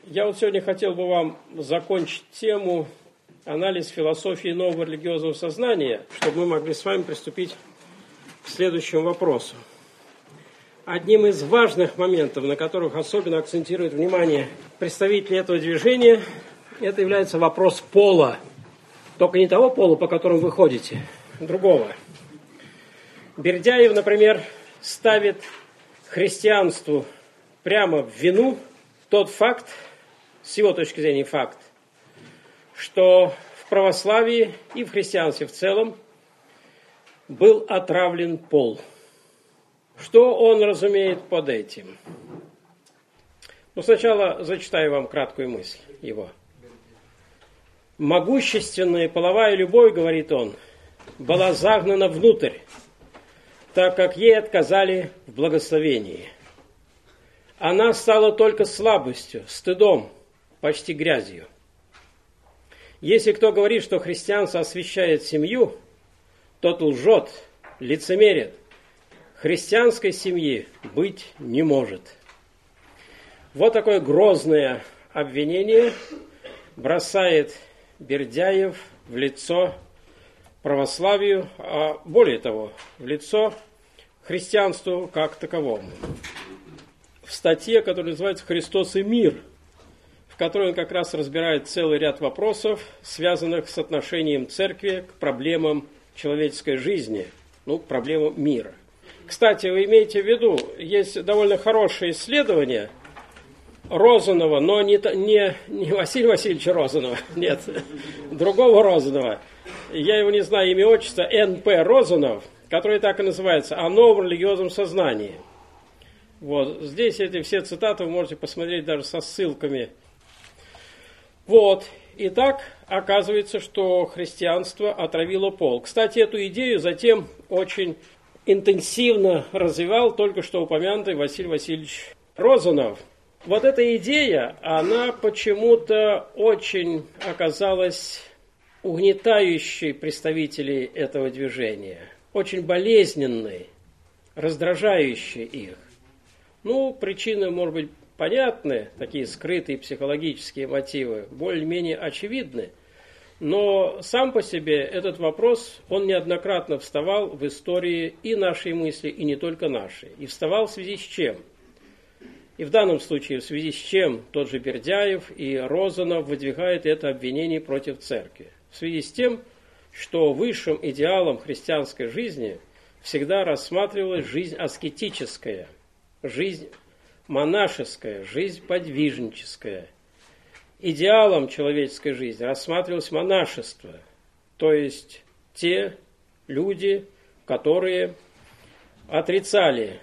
Я вот сегодня хотел бы вам закончить тему анализ философии нового религиозного сознания, чтобы мы могли с вами приступить к следующему вопросу. Одним из важных моментов, на которых особенно акцентирует внимание представители этого движения, это является вопрос пола. Только не того пола, по которому вы ходите, другого. Бердяев, например, ставит христианству прямо в вину тот факт, с его точки зрения факт, что в православии и в христианстве в целом был отравлен пол. Что он разумеет под этим? Сначала зачитаю вам краткую мысль его. «Могущественная половая любовь, — говорит он, — была загнана внутрь, так как ей отказали в благословении. Она стала только слабостью, стыдом, почти грязью. Если кто говорит, что христианство освящает семью, тот лжет, лицемерит. Христианской семьи быть не может». Вот такое грозное обвинение бросает Бердяев в лицо православию, а более того, в лицо христианству как таковому. В статье, которая называется «Христос и мир», в которой он как раз разбирает целый ряд вопросов, связанных с отношением церкви к проблемам человеческой жизни, к проблемам мира. Кстати, вы имеете в виду, есть довольно хорошее исследование Розанова, но не Василия Васильевича Розанова, нет, другого Розанова. Я его не знаю, имя, отчество, Н.П. Розанов, который так и называется, «О новом религиозном сознании». Вот, здесь эти все цитаты вы можете посмотреть даже со ссылками. Вот, итак, оказывается, что христианство отравило пол. Кстати, эту идею затем очень интенсивно развивал только что упомянутый Василий Васильевич Розанов. Вот эта идея, она почему-то очень оказалась угнетающей представителей этого движения, очень болезненной, раздражающей их. Причины, может быть, понятны, такие скрытые психологические мотивы, более-менее очевидны, но сам по себе этот вопрос, он неоднократно вставал в истории и нашей мысли, и не только нашей. И вставал в связи с чем? И в данном случае в связи с чем тот же Бердяев и Розанов выдвигают это обвинение против церкви. В связи с тем, что высшим идеалом христианской жизни всегда рассматривалась жизнь аскетическая, жизнь монашеская, жизнь подвижническая. Идеалом человеческой жизни рассматривалось монашество, то есть те люди, которые отрицали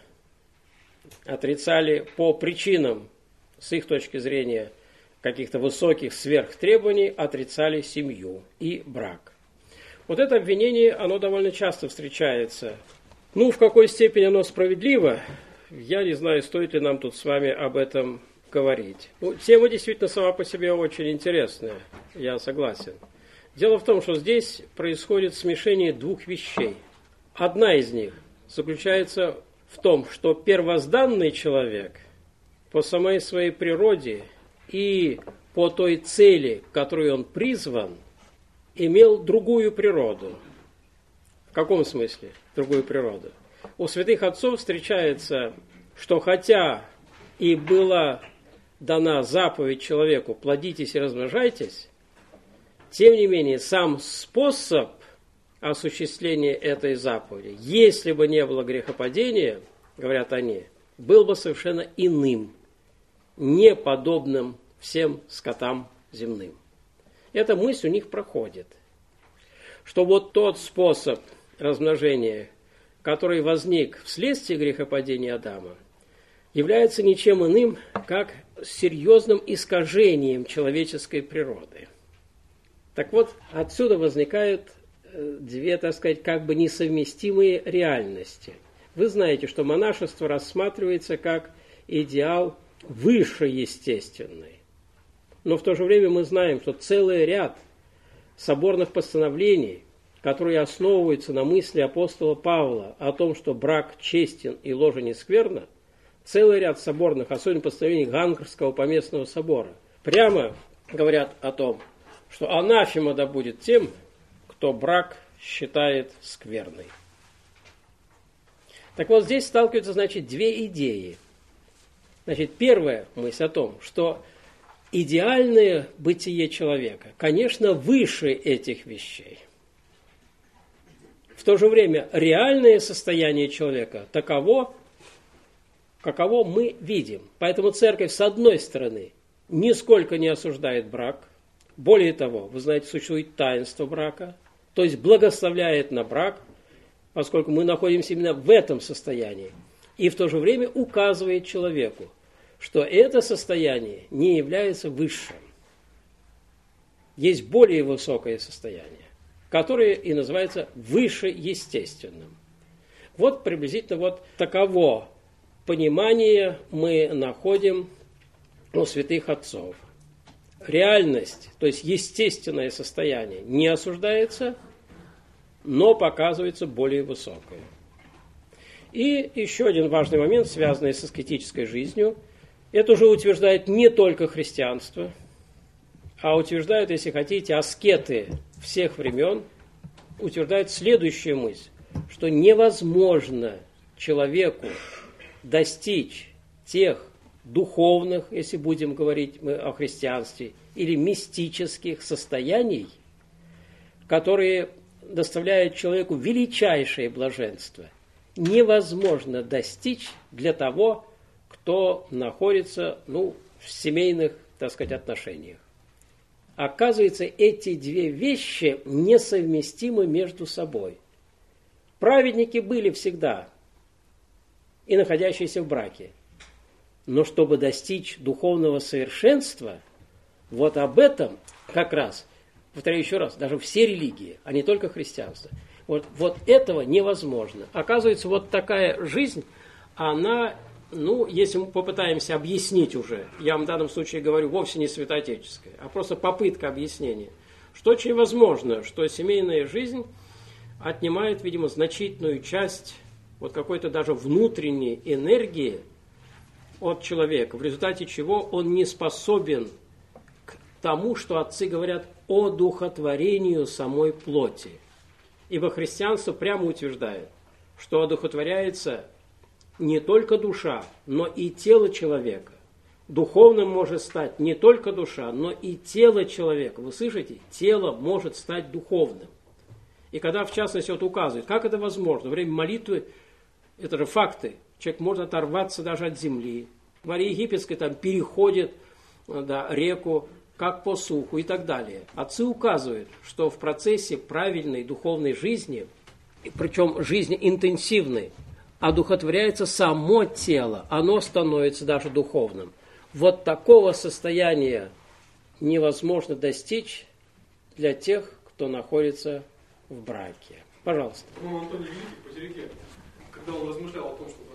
по причинам, с их точки зрения, каких-то высоких сверхтребований, отрицали семью и брак. Вот это обвинение, оно довольно часто встречается. В какой степени оно справедливо, я не знаю, стоит ли нам тут с вами об этом говорить. Тема действительно сама по себе очень интересная, я согласен. Дело в том, что здесь происходит смешение двух вещей. Одна из них заключается в том, что первозданный человек по самой своей природе и по той цели, к которой он призван, имел другую природу. В каком смысле другую природу? У святых отцов встречается, что хотя и была дана заповедь человеку «плодитесь и размножайтесь», тем не менее сам способ осуществления этой заповеди, если бы не было грехопадения, говорят они, был бы совершенно иным, не подобным всем скотам земным. Эта мысль у них проходит, что вот тот способ размножения, который возник вследствие грехопадения Адама, является ничем иным, как серьезным искажением человеческой природы. Так вот, отсюда возникают две, так сказать, как бы несовместимые реальности. Вы знаете, что монашество рассматривается как идеал высшеестественный. Но в то же время мы знаем, что целый ряд соборных постановлений, которые основываются на мысли апостола Павла о том, что брак честен и ложа не скверна, целый ряд соборных, особенно постановлений Ганкерского поместного собора, прямо говорят о том, что анафема да будет тем, кто брак считает скверной. Так вот, здесь сталкиваются, значит, две идеи. Значит, первая мысль о том, что идеальное бытие человека, конечно, выше этих вещей. В то же время реальное состояние человека таково, каково мы видим. Поэтому церковь, с одной стороны, нисколько не осуждает брак. Более того, вы знаете, существует таинство брака, то есть благословляет на брак, поскольку мы находимся именно в этом состоянии. И в то же время указывает человеку, что это состояние не является высшим. Есть более высокое состояние, которое и называется вышеестественным. Вот приблизительно вот таково понимание мы находим у святых отцов. Реальность, то есть естественное состояние, не осуждается, но показывается более высокое. И еще один важный момент, связанный с аскетической жизнью, это уже утверждает не только христианство, а утверждают, если хотите, аскеты всех времен, утверждают следующую мысль, что невозможно человеку достичь тех духовных, если будем говорить мы о христианстве, или мистических состояний, которые доставляют человеку величайшее блаженство, невозможно достичь для того, кто находится в семейных, так сказать, отношениях. Оказывается, эти две вещи несовместимы между собой. Праведники были всегда и находящиеся в браке. Но чтобы достичь духовного совершенства, вот об этом как раз, повторяю еще раз, даже все религии, а не только христианство, вот этого невозможно. Оказывается, вот такая жизнь, она, если мы попытаемся объяснить уже, я вам в данном случае говорю вовсе не святоотеческая, а просто попытка объяснения, что очень возможно, что семейная жизнь отнимает, видимо, значительную часть вот какой-то даже внутренней энергии от человека, в результате чего он не способен к тому, что отцы говорят о одухотворению самой плоти. Ибо христианство прямо утверждает, что одухотворяется не только душа, но и тело человека. Духовным может стать не только душа, но и тело человека. Вы слышите? Тело может стать духовным. И когда, в частности, указывает, как это возможно, во время молитвы, это же факты, человек может оторваться даже от земли. Мария Египетская там переходит реку, как по суху и так далее. Отцы указывают, что в процессе правильной духовной жизни, причем жизни интенсивной, одухотворяется само тело, оно становится даже духовным. Вот такого состояния невозможно достичь для тех, кто находится в браке. Пожалуйста. Антоний Великий по Тереке, когда он размышлял о том, что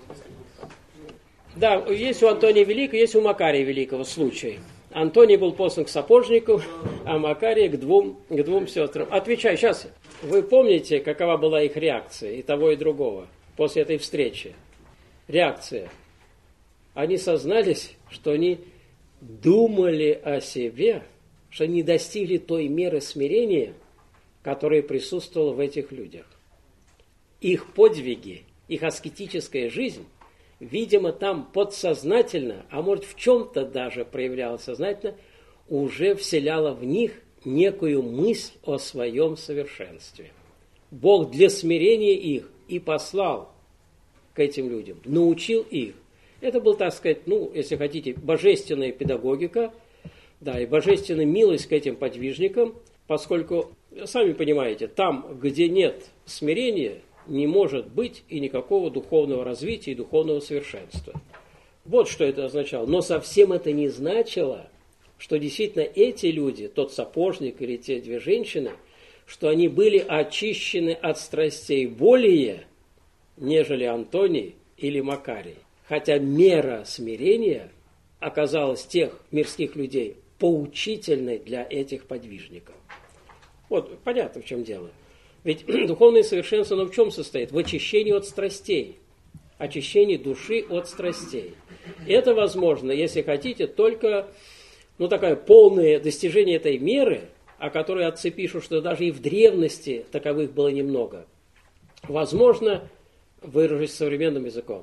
да, есть у Антония Великого, есть у Макария Великого случай. Антоний был послан к сапожнику, а Макарий к двум сестрам. Отвечаю, сейчас, вы помните, какова была их реакция, и того, и другого, после этой встречи? Реакция. Они сознались, что они думали о себе, что они достигли той меры смирения, которая присутствовала в этих людях. Их подвиги, их аскетическая жизнь, видимо, там подсознательно, а может в чем-то даже проявлялось сознательно, уже вселяла в них некую мысль о своем совершенстве. Бог для смирения их и послал к этим людям, научил их. Это был, так сказать, если хотите, божественная педагогика, да, и божественная милость к этим подвижникам, поскольку, сами понимаете, там, где нет смирения, не может быть и никакого духовного развития и духовного совершенства. Вот что это означало. Но совсем это не значило, что действительно эти люди, тот сапожник или те две женщины, что они были очищены от страстей более, нежели Антоний или Макарий. Хотя мера смирения оказалась тех мирских людей поучительной для этих подвижников. Вот понятно, в чем дело. Ведь духовное совершенство, оно в чем состоит? В очищении от страстей. Очищении души от страстей. Это возможно, если хотите, только такое полное достижение этой меры, о которой отцы пишут, что даже и в древности таковых было немного, возможно, выражусь современным языком,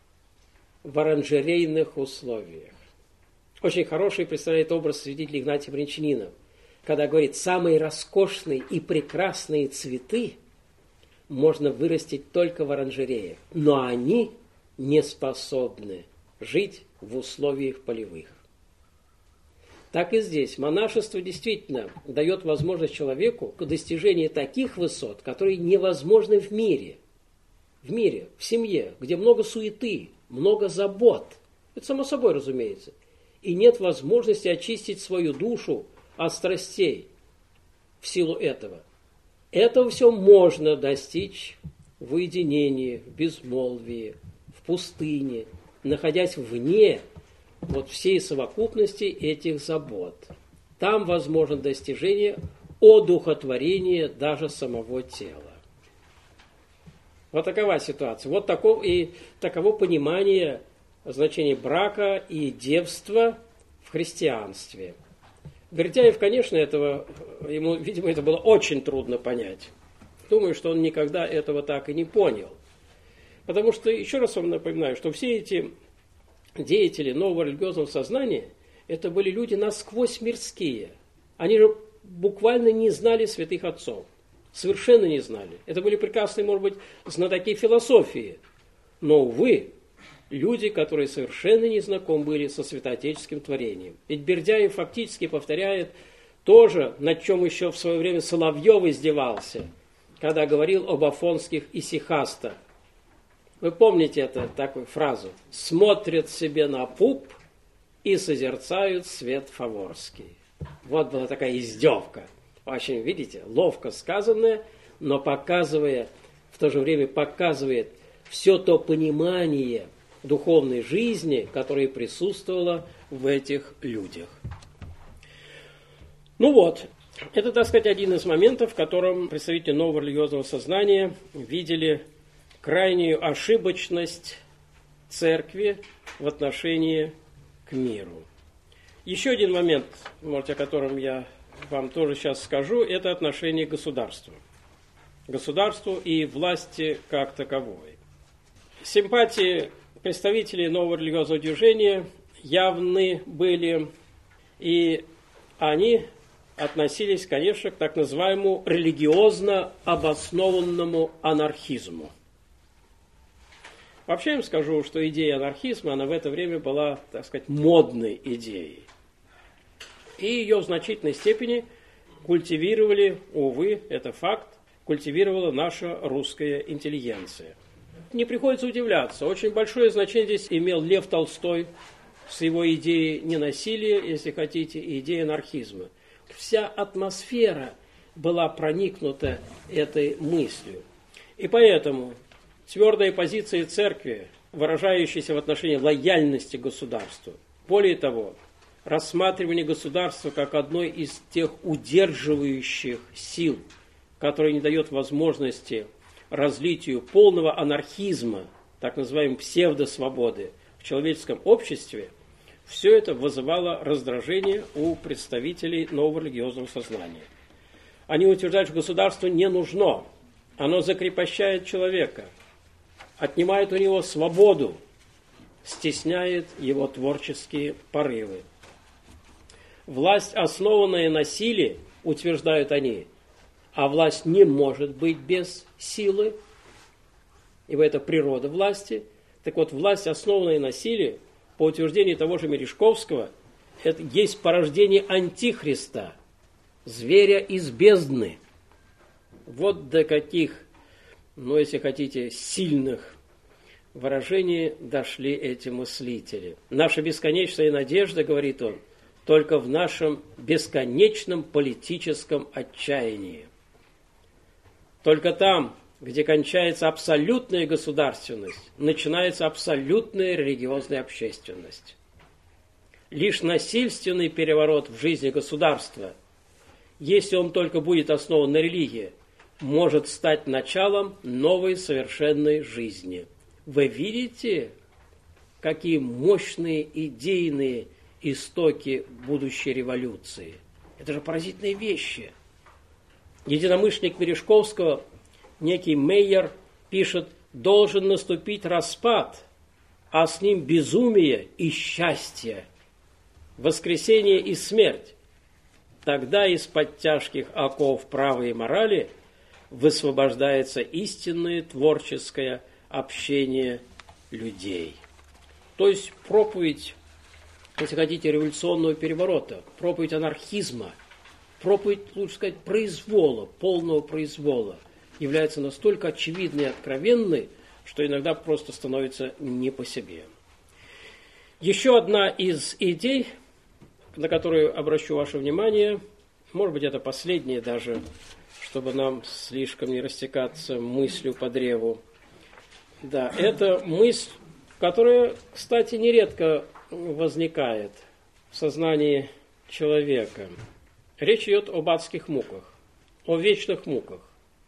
в оранжерейных условиях. Очень хороший представляет образ святителя Игнатия Брянчанина, когда говорит, самые роскошные и прекрасные цветы можно вырастить только в оранжереях, но они не способны жить в условиях полевых. Так и здесь. Монашество действительно дает возможность человеку к достижению таких высот, которые невозможны в мире. В мире, в семье, где много суеты, много забот. Это само собой разумеется. И нет возможности очистить свою душу от страстей в силу этого. Этого все можно достичь в уединении, в безмолвии, в пустыне, находясь вне всей совокупности этих забот. Там возможно достижение одухотворения даже самого тела. Вот такова ситуация. Вот таково понимание значения брака и девства в христианстве. Бердяев, конечно, ему, видимо, это было очень трудно понять. Думаю, что он никогда этого так и не понял. Потому что, еще раз вам напоминаю, что все эти деятели нового религиозного сознания, это были люди насквозь мирские. Они же буквально не знали святых отцов. Совершенно не знали. Это были прекрасные, может быть, знатоки философии. Но, увы, люди, которые совершенно не знакомы были со святоотеческим творением. Ведь Бердяев фактически повторяет тоже, над чем еще в свое время Соловьев издевался, когда говорил об афонских исихастах. Вы помните такую фразу? «Смотрят себе на пуп и созерцают свет фаворский». Вот была такая издевка. Очень, видите, ловко сказанное, но в то же время показывает все то понимание духовной жизни, которое присутствовало в этих людях. Это, так сказать, один из моментов, в котором представители нового религиозного сознания видели крайнюю ошибочность церкви в отношении к миру. Еще один момент, может, о котором я вам тоже сейчас скажу, это отношение к государству. Государству и власти как таковой. Симпатии представителей нового религиозного движения явны были, и они относились, конечно, к так называемому религиозно обоснованному анархизму. Вообще я им скажу, что идея анархизма, она в это время была, так сказать, модной идеей. И ее в значительной степени культивировали, увы, это факт, культивировала наша русская интеллигенция. Не приходится удивляться, очень большое значение здесь имел Лев Толстой с его идеей ненасилия, если хотите, и идеей анархизма. Вся атмосфера была проникнута этой мыслью. И поэтому твердая позиция церкви, выражающаяся в отношении лояльности государству, более того, рассматривание государства как одной из тех удерживающих сил, которые не дает возможности разлитию полного анархизма, так называемой псевдосвободы в человеческом обществе, все это вызывало раздражение у представителей нового религиозного сознания. Они утверждают, что государство не нужно, оно закрепощает человека, отнимает у него свободу, стесняет его творческие порывы. Власть, основанная на силе, утверждают они, а власть не может быть без силы, ибо это природа власти. Так вот, власть, основанная на силе, по утверждению того же Мережковского, это есть порождение антихриста, зверя из бездны. Вот до каких, если хотите, сильных выражений дошли эти мыслители. Наша бесконечная надежда, говорит он, только в нашем бесконечном политическом отчаянии. Только там, где кончается абсолютная государственность, начинается абсолютная религиозная общественность. Лишь насильственный переворот в жизни государства, если он только будет основан на религии, может стать началом новой совершенной жизни. Вы видите, какие мощные идейные истоки будущей революции. Это же поразительные вещи. Единомышленник Мережковского, некий Мейер, пишет: должен наступить распад, а с ним безумие и счастье, воскресение и смерть. Тогда из-под тяжких оков правой морали высвобождается истинное творческое общение людей. То есть проповедь, если хотите, революционного переворота, проповедь анархизма, проповедь, лучше сказать, произвола, полного произвола, является настолько очевидной и откровенной, что иногда просто становится не по себе. Еще одна из идей, на которую обращу ваше внимание, может быть, это последняя даже, чтобы нам слишком не растекаться мыслью по древу. Да, это мысль, которая, кстати, нередко возникает в сознании человека. Речь идет об адских муках, о вечных муках.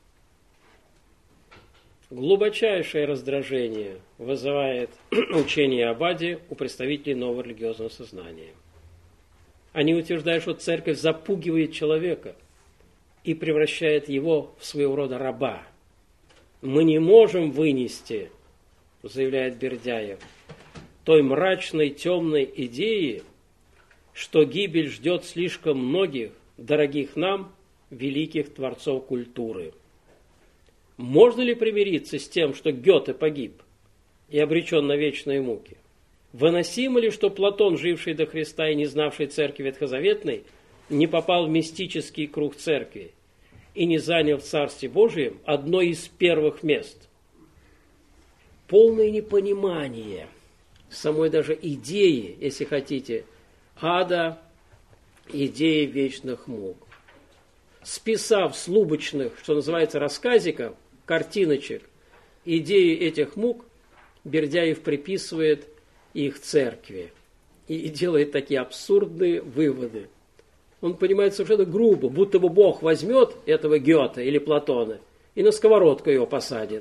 Глубочайшее раздражение вызывает учение об аде у представителей нового религиозного сознания. Они утверждают, что церковь запугивает человека и превращает его в своего рода раба. Мы не можем вынести, заявляет Бердяев, той мрачной, темной идеи, что гибель ждет слишком многих, дорогих нам, великих творцов культуры. Можно ли примириться с тем, что Гёте погиб и обречен на вечные муки? Выносимо ли, что Платон, живший до Христа и не знавший церкви ветхозаветной, не попал в мистический круг церкви и не занял в Царстве Божием одно из первых мест? Полное непонимание самой даже идеи, если хотите, ада, идеи вечных мук. Списав с лубочных, что называется, рассказиков, картиночек, идею этих мук, Бердяев приписывает их церкви и делает такие абсурдные выводы. Он понимает совершенно грубо, будто бы Бог возьмет этого Гёте или Платона и на сковородку его посадит.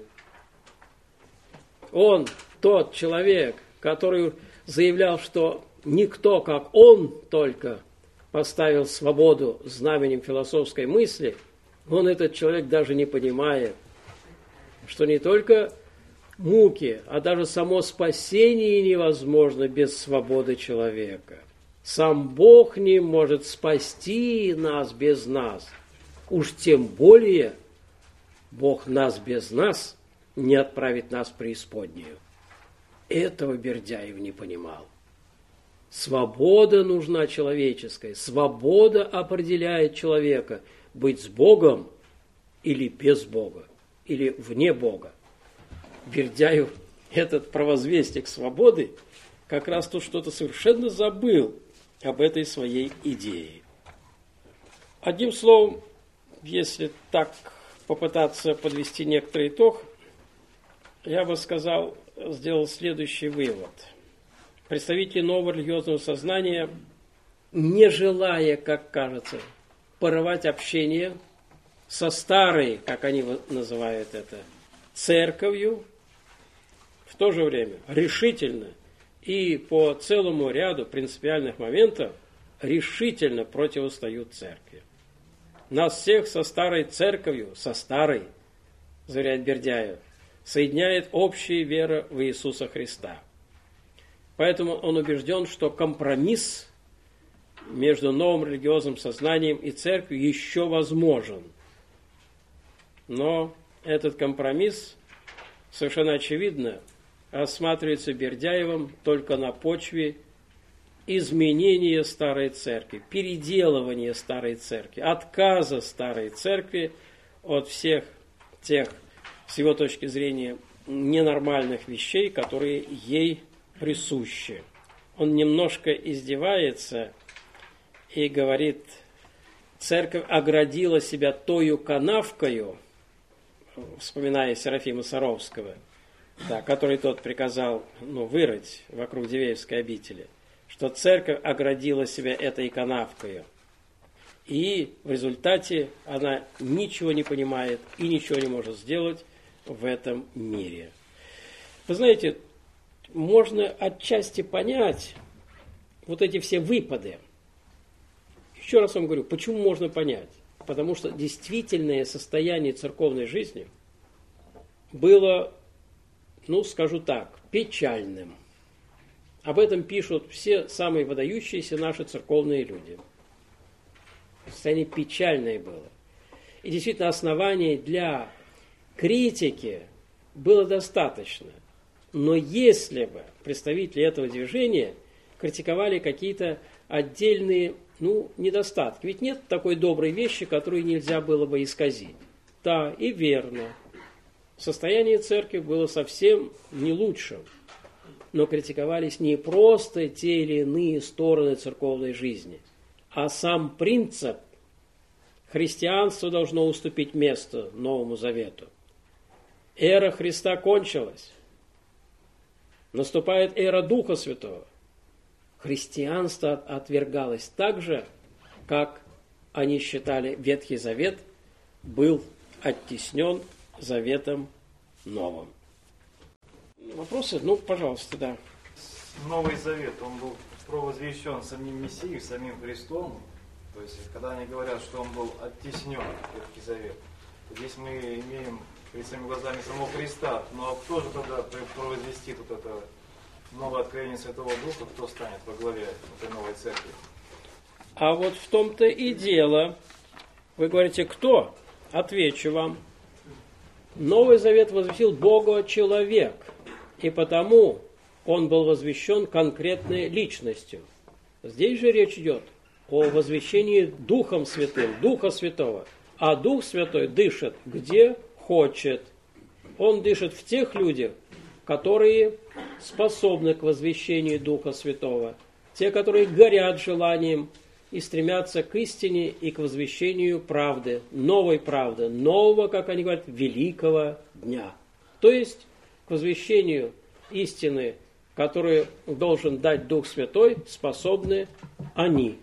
Он, тот человек, который заявлял, что никто, как он только поставил свободу знаменем философской мысли, он, этот человек, даже не понимает, что не только муки, а даже само спасение невозможно без свободы человека. Сам Бог не может спасти нас без нас. Уж тем более Бог нас без нас не отправит нас в преисподнюю. Этого Бердяев не понимал. Свобода нужна человеческая. Свобода определяет человека быть с Богом или без Бога, или вне Бога. Бердяев, этот провозвестник свободы, как раз тут что-то совершенно забыл об этой своей идее. Одним словом, если так попытаться подвести некоторый итог, я бы сказал, сделал следующий вывод. Представители нового религиозного сознания, не желая, как кажется, порывать общение со старой, как они называют это, церковью, в то же время решительно и по целому ряду принципиальных моментов решительно противостоят церкви. Нас всех со старой церковью, заверяет Бердяев, соединяет общая вера в Иисуса Христа. Поэтому он убежден, что компромисс между новым религиозным сознанием и церковью еще возможен. Но этот компромисс, совершенно очевидно, рассматривается Бердяевым только на почве изменения старой церкви, переделывания старой церкви, отказа старой церкви от всех тех, с его точки зрения, ненормальных вещей, которые ей присущи. Он немножко издевается и говорит, церковь оградила себя тою канавкою, вспоминая Серафима Саровского, да, который тот приказал вырыть вокруг Дивеевской обители, что церковь оградила себя этой канавкою. И в результате она ничего не понимает и ничего не может сделать в этом мире. Вы знаете, можно отчасти понять вот эти все выпады. Еще раз вам говорю, почему можно понять? Потому что действительное состояние церковной жизни было, скажу так, печальным. Об этом пишут все самые выдающиеся наши церковные люди. Состояние печальное было. И действительно оснований для критики было достаточно. Но если бы представители этого движения критиковали какие-то отдельные недостатки, ведь нет такой доброй вещи, которую нельзя было бы исказить. Да, и верно. Состояние церкви было совсем не лучшим. Но критиковались не просто те или иные стороны церковной жизни, а сам принцип. Христианство должно уступить место Новому Завету. Эра Христа кончилась. Наступает эра Духа Святого. Христианство отвергалось так же, как они считали Ветхий Завет был оттеснен Заветом Новым. Вопросы? Пожалуйста, да. Новый Завет, он был провозвещен самим Мессией, самим Христом. То есть, когда они говорят, что он был оттеснен, Ветхий Завет, здесь мы имеем перед своими глазами самого Христа. Но кто же тогда провозвестит вот это новое откровение Святого Духа, кто станет во главе этой новой церкви? А вот в том-то и дело. Вы говорите, кто? Отвечу вам. Новый Завет возвестил Бога-человек, и потому он был возвещен конкретной личностью. Здесь же речь идет о возвещении Духом Святым, Духа Святого. А Дух Святой дышит где хочет. Он дышит в тех людях, которые способны к возвещению Духа Святого. Те, которые горят желанием и стремятся к истине и к возвещению правды, нового, как они говорят, великого дня. То есть к возвещению истины, которую должен дать Дух Святой, способны они.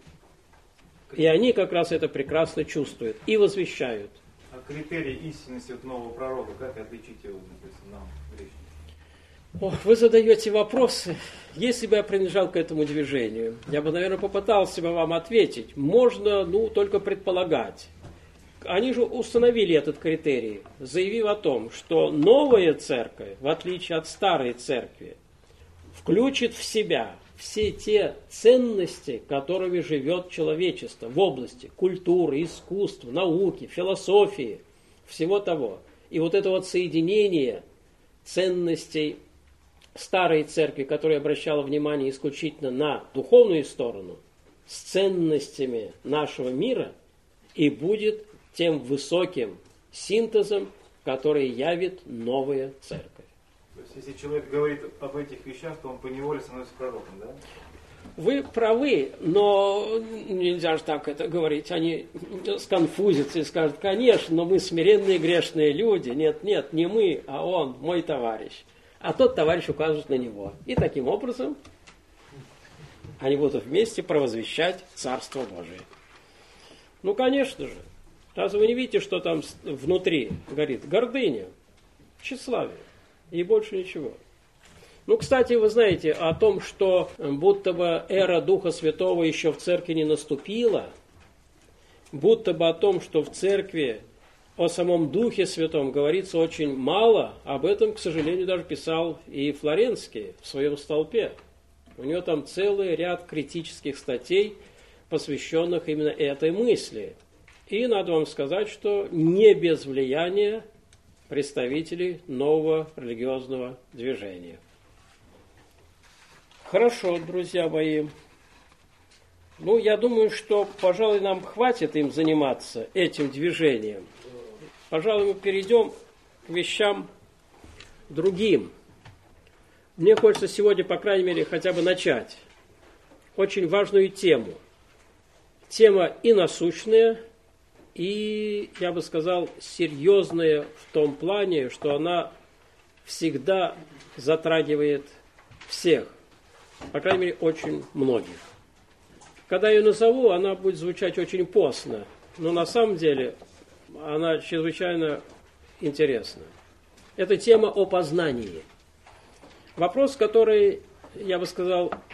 И они как раз это прекрасно чувствуют и возвещают. А критерий истинности от нового пророка, как отличить его, допустим, нам, грешникам? Вы задаете вопросы. Если бы я принадлежал к этому движению, я бы, наверное, попытался бы вам ответить. Можно, только предполагать. Они же установили этот критерий, заявив о том, что новая церковь, в отличие от старой церкви, включит в себя все те ценности, которыми живет человечество в области культуры, искусства, науки, философии, всего того. И вот это вот соединение ценностей старой церкви, которая обращала внимание исключительно на духовную сторону, с ценностями нашего мира, и будет тем высоким синтезом, который явит новая церковь. То есть, если человек говорит об этих вещах, то он поневоле становится пророком, да? Вы правы, но нельзя же так это говорить. Они сконфузятся и скажут, конечно, но мы смиренные грешные люди. Нет, не мы, а он, мой товарищ. А тот товарищ указывает на него. И таким образом они будут вместе провозвещать Царство Божие. Конечно же. Разве вы не видите, что там внутри горит? Гордыня, тщеславие и больше ничего. Кстати, вы знаете о том, что будто бы эра Духа Святого еще в церкви не наступила, будто бы о том, что в церкви о самом Духе Святом говорится очень мало, об этом, к сожалению, даже писал и Флоренский в своем столпе. У него там целый ряд критических статей, посвященных именно этой мысли. И надо вам сказать, что не без влияния представителей нового религиозного движения. Хорошо, друзья мои. Я думаю, что, пожалуй, нам хватит им заниматься этим движением. Пожалуй, мы перейдем к вещам другим. Мне хочется сегодня, по крайней мере, хотя бы начать очень важную тему. Тема и насущная, и, я бы сказал, серьезная в том плане, что она всегда затрагивает всех, по крайней мере, очень многих. Когда я ее назову, она будет звучать очень постно, но на самом деле она чрезвычайно интересна. Это тема о познании. Вопрос, который, я бы сказал,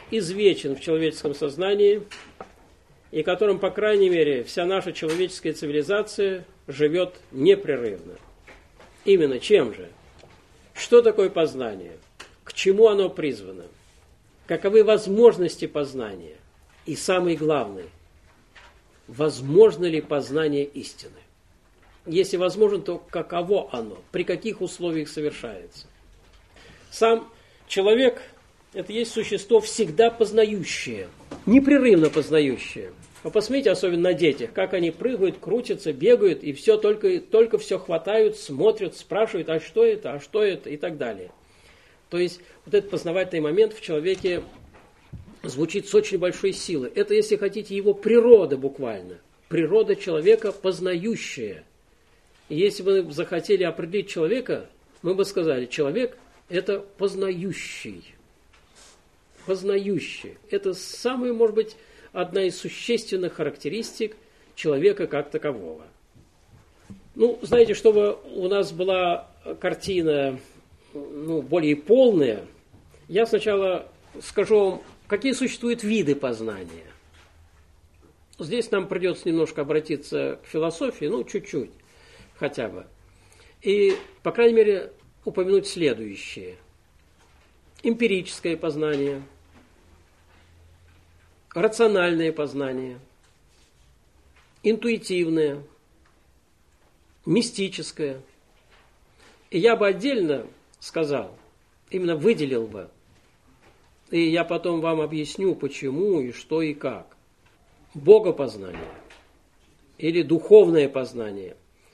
извечен в человеческом сознании и которым, по крайней мере, вся наша человеческая цивилизация живет непрерывно. Именно чем же? Что такое познание? К чему оно призвано? Каковы возможности познания? И самый главный, возможно ли познание истины? Если возможно, то каково оно? При каких условиях совершается? Сам человек – это есть существо всегда познающее, непрерывно познающее. Вы посмотрите, особенно на детях, как они прыгают, крутятся, бегают, и все только все хватают, смотрят, спрашивают, а что это, и так далее. То есть вот этот познавательный момент в человеке звучит с очень большой силой. Это, если хотите, его природа буквально. Природа человека познающая. И если бы мы захотели определить человека, мы бы сказали, человек – это познающий. Познающий. Это самая, может быть, одна из существенных характеристик человека как такового. Ну, знаете, чтобы у нас была картина более полная, я сначала скажу вам, какие существуют виды познания. Здесь нам придется немножко обратиться к философии, чуть-чуть хотя бы. И, по крайней мере, упомянуть следующее. Эмпирическое познание, рациональное познание, интуитивное, мистическое. И я бы отдельно сказал, именно выделил бы, и я потом вам объясню, почему и что и как. Богопознание или духовное познание.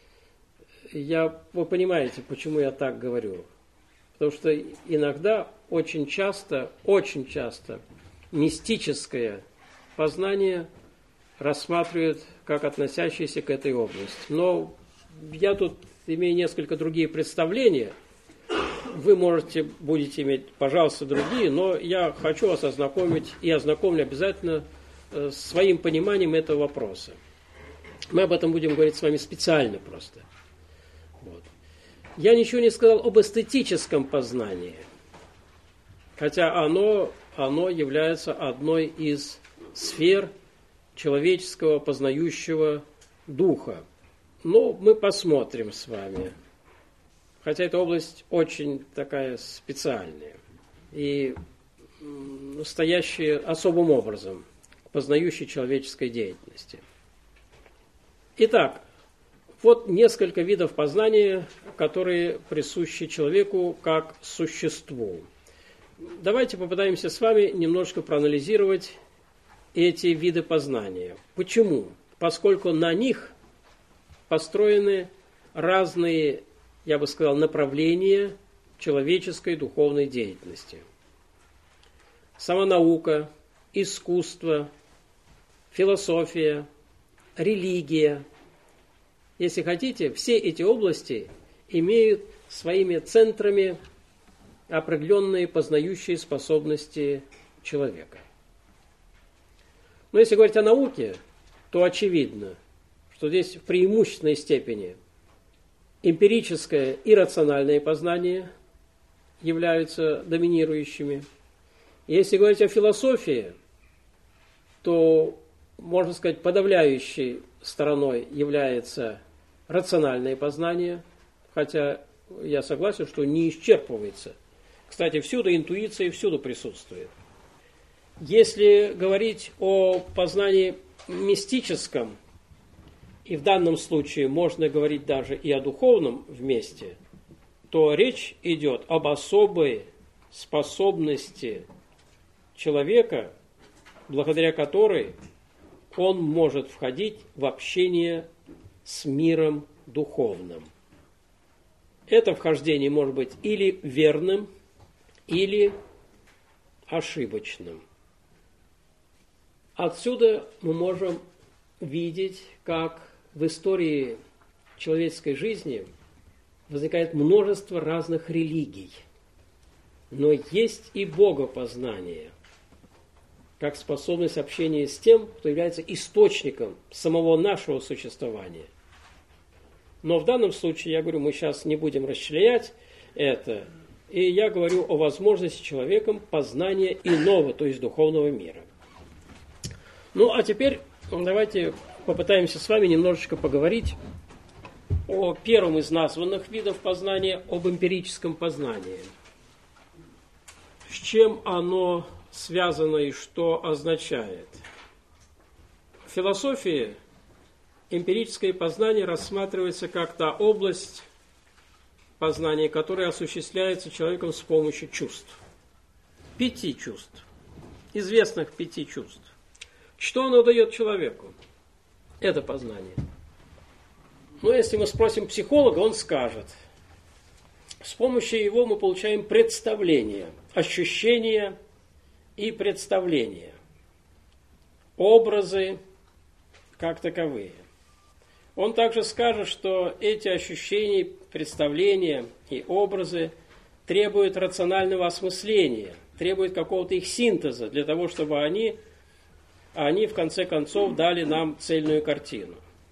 Вы понимаете, почему я так говорю. Потому что иногда, очень часто мистическое познание рассматривают как относящееся к этой области. Но я тут имею несколько другие представления. Вы будете иметь, пожалуйста, другие, но я хочу вас ознакомить и ознакомлю обязательно с своим пониманием этого вопроса. Мы об этом будем говорить с вами специально просто. Вот. Я ничего не сказал об эстетическом познании, хотя оно является одной из сфер человеческого познающего духа. Но мы посмотрим с вами. Хотя эта область очень такая специальная и стоящая особым образом к познающей человеческой деятельности. Итак, вот несколько видов познания, которые присущи человеку как существу. Давайте попытаемся с вами немножко проанализировать эти виды познания. Почему? Поскольку на них построены разные, я бы сказал, направления человеческой духовной деятельности. Сама наука, искусство, философия, религия. Если хотите, все эти области имеют своими центрами определенные познающие способности человека. Но если говорить о науке, то очевидно, что здесь в преимущественной степени эмпирическое и рациональное познание являются доминирующими. Если говорить о философии, то, можно сказать, подавляющей стороной является рациональное познание, хотя я согласен, что не исчерпывается. Кстати, всюду интуиция всюду присутствует. Если говорить о познании мистическом, и в данном случае можно говорить даже и о духовном вместе, то речь идет об особой способности человека, благодаря которой он может входить в общение с миром духовным. Это вхождение может быть или верным, или ошибочным. Отсюда мы можем видеть, как в истории человеческой жизни возникает множество разных религий. Но есть и богопознание, как способность общения с тем, кто является источником самого нашего существования. Но в данном случае, я говорю, мы сейчас не будем расчленять это. И я говорю о возможности человеком познания иного, то есть духовного мира. Ну, а теперь давайте попытаемся с вами немножечко поговорить о первом из названных видов познания, об эмпирическом познании. С чем оно связано и что означает? В философии эмпирическое познание рассматривается как та область познания, которая осуществляется человеком с помощью чувств. 5 чувств, известных 5 чувств. Что оно дает человеку? Это познание. Но если мы спросим психолога, он скажет, с помощью его мы получаем представление, ощущения и представления, образы как таковые. Он также скажет, что эти ощущения, представления и образы требуют рационального осмысления, требуют какого-то их синтеза для того, чтобы они в конце концов дали нам цельную картину.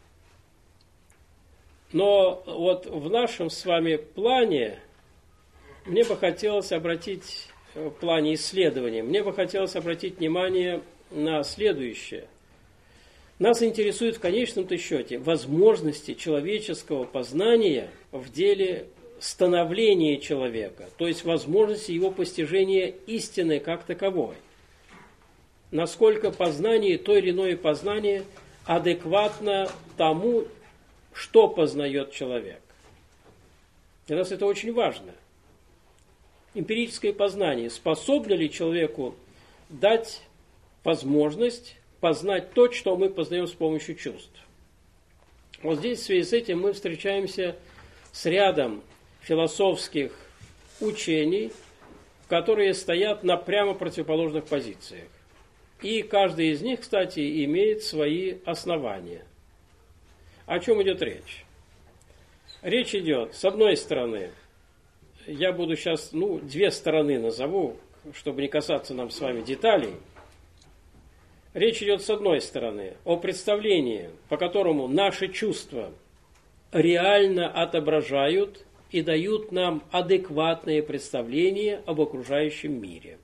Но вот в нашем с вами плане мне бы хотелось обратить, в плане исследования, мне бы хотелось обратить внимание на следующее. Нас интересует в конечном-то счете возможности человеческого познания в деле становления человека, то есть возможности его постижения истины как таковой. Насколько познание, то или иное познание адекватно тому, что познает человек. Для нас это очень важно. Эмпирическое познание. Способно ли человеку дать возможность познать то, что мы познаем с помощью чувств? Вот здесь в связи с этим мы встречаемся с рядом философских учений, которые стоят на прямо противоположных позициях. И каждый из них, кстати, имеет свои основания. О чем идет речь? Речь идет, с одной стороны, я буду сейчас, 2 стороны назову, чтобы не касаться нам с вами деталей. Речь идет, с одной стороны, о представлении, по которому наши чувства реально отображают и дают нам адекватные представления об окружающем мире.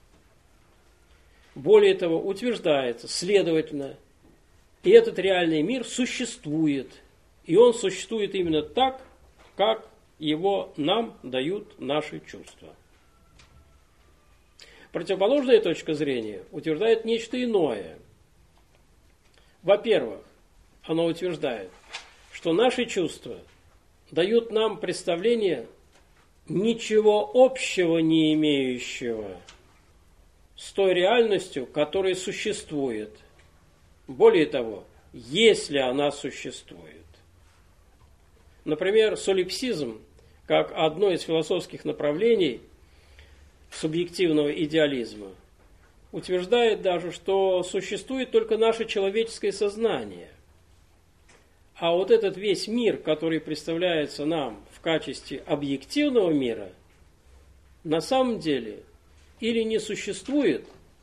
Более того, утверждается, следовательно, и этот реальный мир существует, и он существует именно так, как его нам дают наши чувства. Противоположная точка зрения утверждает нечто иное. Во-первых, она утверждает, что наши чувства дают нам представление ничего общего не имеющего с той реальностью, которая существует. Более того, если она существует. Например, солипсизм, как одно из философских направлений субъективного идеализма, утверждает даже, что существует только наше человеческое сознание. А вот этот весь мир, который представляется нам в качестве объективного мира, на самом деле или не существует,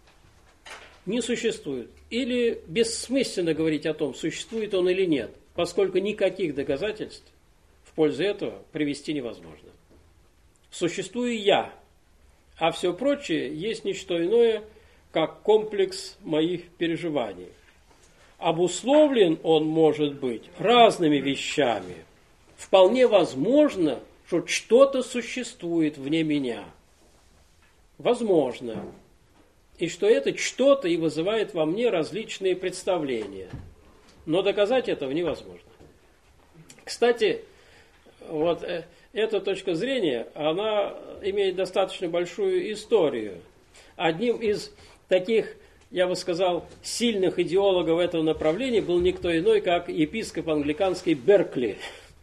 или бессмысленно говорить о том, существует он или нет, поскольку никаких доказательств в пользу этого привести невозможно. Существую я, а все прочее есть не что иное, как комплекс моих переживаний. Обусловлен он может быть разными вещами. Вполне возможно, что что-то существует вне меня. Возможно. И что это что-то и вызывает во мне различные представления. Но доказать этого невозможно. Кстати, вот эта точка зрения, она имеет достаточно большую историю. Одним из таких, я бы сказал, сильных идеологов этого направления был никто иной, как епископ англиканский Беркли.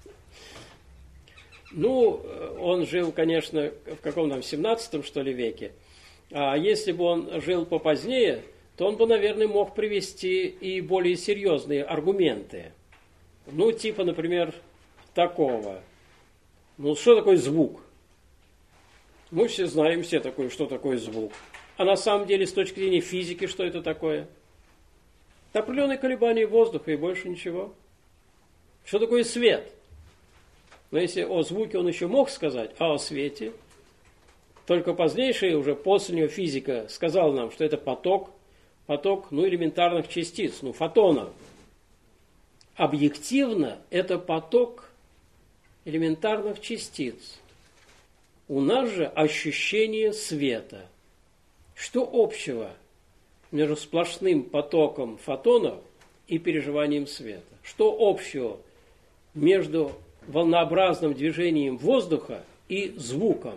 Он жил, конечно, в каком-то 17 что ли, веке. А если бы он жил попозднее, то он бы, наверное, мог привести и более серьезные аргументы. Типа, например, такого. Что такое звук? Мы все знаем, что такое звук. А на самом деле, с точки зрения физики, что это такое? Определенные колебания воздуха и больше ничего. Что такое свет? Но если о звуке он еще мог сказать, а о свете? Только позднейшая, уже после нее физика сказала нам, что это поток элементарных частиц, фотонов. Объективно это поток элементарных частиц. У нас же ощущение света. Что общего между сплошным потоком фотонов и переживанием света? Что общего между волнообразным движением воздуха и звуком?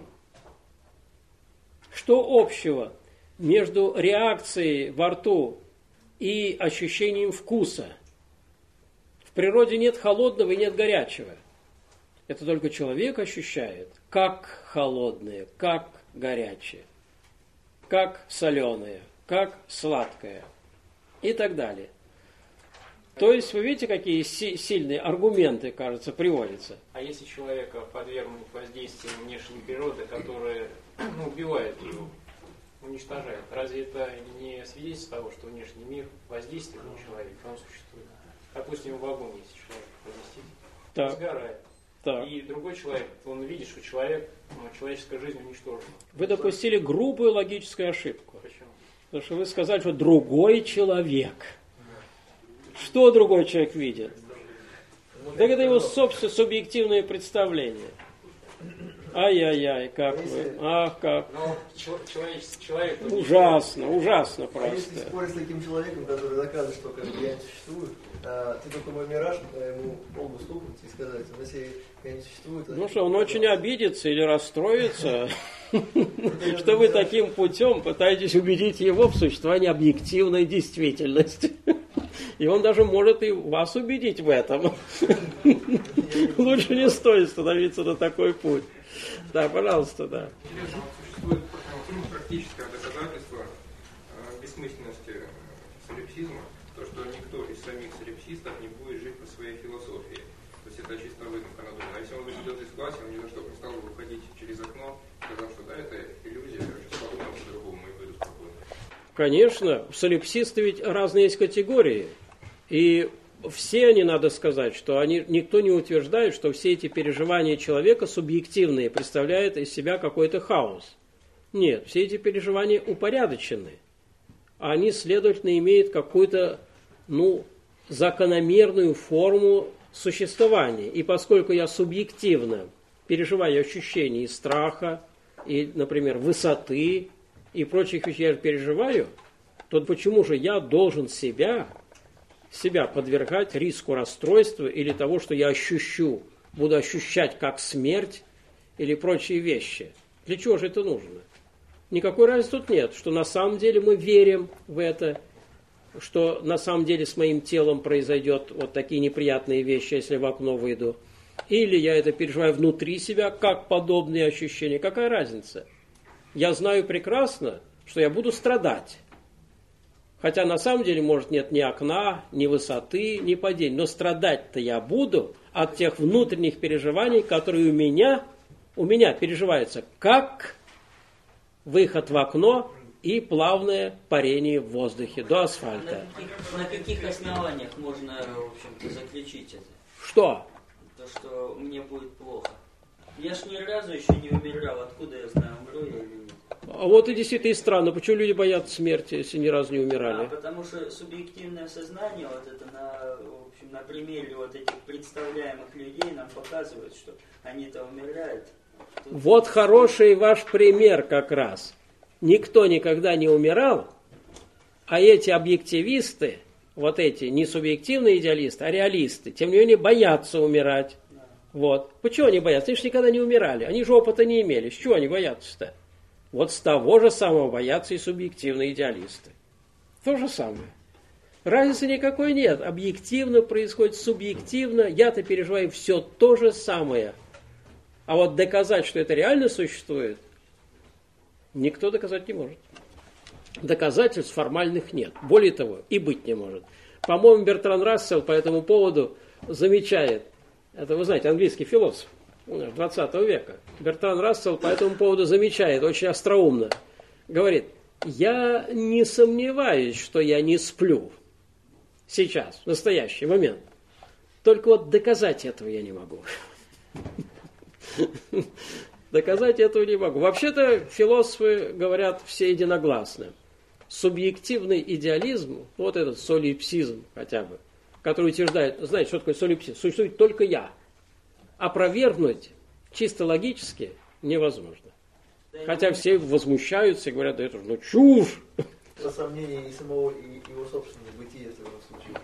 Что общего между реакцией во рту и ощущением вкуса? В природе нет холодного и нет горячего. Это только человек ощущает, как холодное, как горячее, как соленое, как сладкое и так далее. То есть вы видите, какие сильные аргументы, кажется, приводятся. А если человека подвергнуть воздействию внешней природы, которая убивает его, уничтожает, разве это не свидетельство того, что внешний мир воздействует на человека, он существует? Допустим, в огонь, если человек поместить, сгорает. Так. И другой человек, он видит, что человеческая жизнь уничтожена. Вы допустили грубую логическую ошибку. Почему? Потому что вы сказали, что другой человек. Что другой человек видит? Так это его собственное субъективное представление. Ай-яй-яй, как вы. Ах, как. Но человек... Ужасно А если просто. спорить с таким человеком, который доказывает, что я не существую, ты только мой мираж, ему полбу стукнуть и сказать, если я не существую... Ну что, он очень обидится или расстроится, что вы таким путем пытаетесь убедить его в существовании объективной действительности. И он даже может и вас убедить в этом. Лучше не стоит становиться на такой путь. Да, пожалуйста, да. Интересно, существует практическое доказательство бессмысленности солипсизма, то, что никто из самих солипсистов не будет жить по своей философии. То есть это чисто выдумка надумана. А если он выйдет из класса, он ни за что не стал бы выходить через окно, сказав, что да, это иллюзия, что подумал по-другому и выйду спокойно. Конечно, солипсисты ведь разные есть категории. И все они, надо сказать, что никто не утверждает, что все эти переживания человека субъективные, представляют из себя какой-то хаос. Нет, все эти переживания упорядочены. Они, следовательно, имеют какую-то, закономерную форму существования. И поскольку я субъективно переживаю ощущения и страха, и, например, высоты, и прочих вещей я переживаю, то почему же я должен себя подвергать риску расстройства или того, что я буду ощущать как смерть или прочие вещи? Для чего же это нужно? Никакой разницы тут нет, что на самом деле мы верим в это, что на самом деле с моим телом произойдет вот такие неприятные вещи, если в окно выйду. Или я это переживаю внутри себя, как подобные ощущения. Какая разница? Я знаю прекрасно, что я буду страдать. Хотя на самом деле, может, нет ни окна, ни высоты, ни падения. Но страдать-то я буду от тех внутренних переживаний, которые у меня переживаются как выход в окно и плавное парение в воздухе до асфальта. На каких основаниях можно, в общем-то, заключить это? Что? То, что мне будет плохо. Я ж ни разу еще не умирал. Откуда я знаю, умру я или нет? А вот и действительно и странно, почему люди боятся смерти, если ни разу не умирали? Потому что субъективное сознание, вот это на примере вот этих представляемых людей нам показывает, что они-то умирают. Вот хороший ваш пример как раз. Никто никогда не умирал, а эти объективисты, вот эти не субъективные идеалисты, а реалисты, тем не менее боятся умирать. Вот. Почему они боятся? Они же никогда не умирали, они же опыта не имели. С чего они боятся-то? Вот с того же самого боятся и субъективные идеалисты. То же самое. Разницы никакой нет. Объективно происходит, субъективно. Я-то переживаю все то же самое. А вот доказать, что это реально существует, никто доказать не может. Доказательств формальных нет. Более того, и быть не может. По-моему, Бертран Рассел по этому поводу замечает, это вы знаете, английский философ 20 века, Бертран Рассел по этому поводу замечает очень остроумно. Говорит, я не сомневаюсь, что я не сплю сейчас, в настоящий момент. Только вот доказать этого я не могу. Доказать этого не могу. Вообще-то философы говорят все единогласно. Субъективный идеализм, вот этот солипсизм хотя бы, который утверждает, знаете, что такое солипсизм? Существует только я. Опровергнуть чисто логически невозможно. Хотя все возмущаются и говорят, да это же чушь. По сомнению и самого его собственного бытия в этом случае.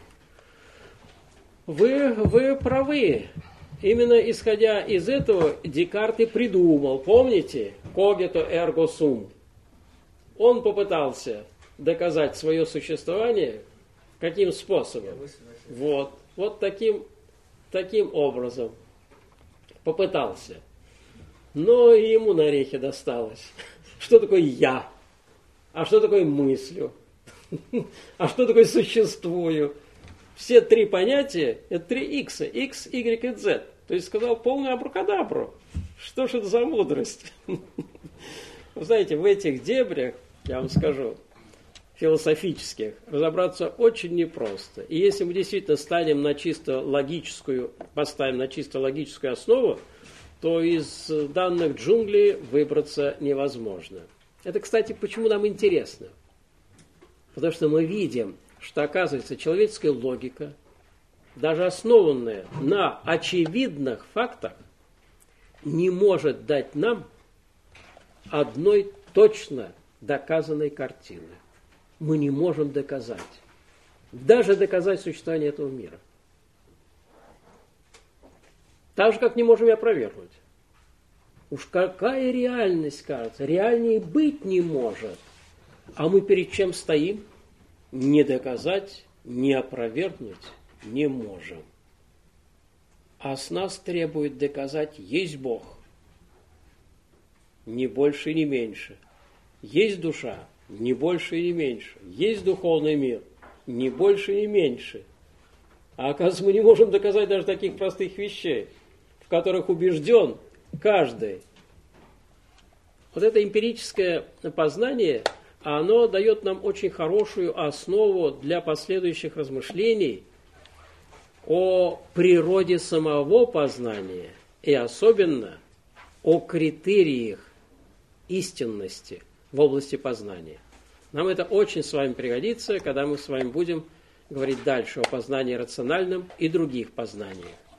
Вы правы. Именно исходя из этого Декарт и придумал, помните, cogito ergo sum. Он попытался доказать свое существование каким способом? Вот таким образом попытался. Но и ему на орехи досталось. Что такое я? А что такое мыслю? А что такое существую? Все три понятия – это три икса. X, Y и Z. То есть сказал полную абракадабру. Что ж это за мудрость? Вы знаете, в этих дебрях, я вам скажу, философических, разобраться очень непросто. И если мы действительно поставим на чисто логическую основу, то из данных джунглей выбраться невозможно. Это, кстати, почему нам интересно? Потому что мы видим, что, оказывается, человеческая логика, даже основанная на очевидных фактах, не может дать нам одной точно доказанной картины. Мы не можем доказать. Даже доказать существование этого мира. Так же, как не можем и опровергнуть. Уж какая реальность, кажется, реальнее быть не может. А мы перед чем стоим? Не доказать, не опровергнуть не можем. А с нас требует доказать, есть Бог. Ни больше, ни меньше. Есть душа, ни больше, ни меньше. Есть духовный мир, ни больше, ни меньше. А оказывается, мы не можем доказать даже таких простых вещей, в которых убежден каждый. Вот это эмпирическое познание, оно дает нам очень хорошую основу для последующих размышлений о природе самого познания и особенно о критериях истинности в области познания. Нам это очень с вами пригодится, когда мы с вами будем говорить дальше о познании рациональном и других познаниях.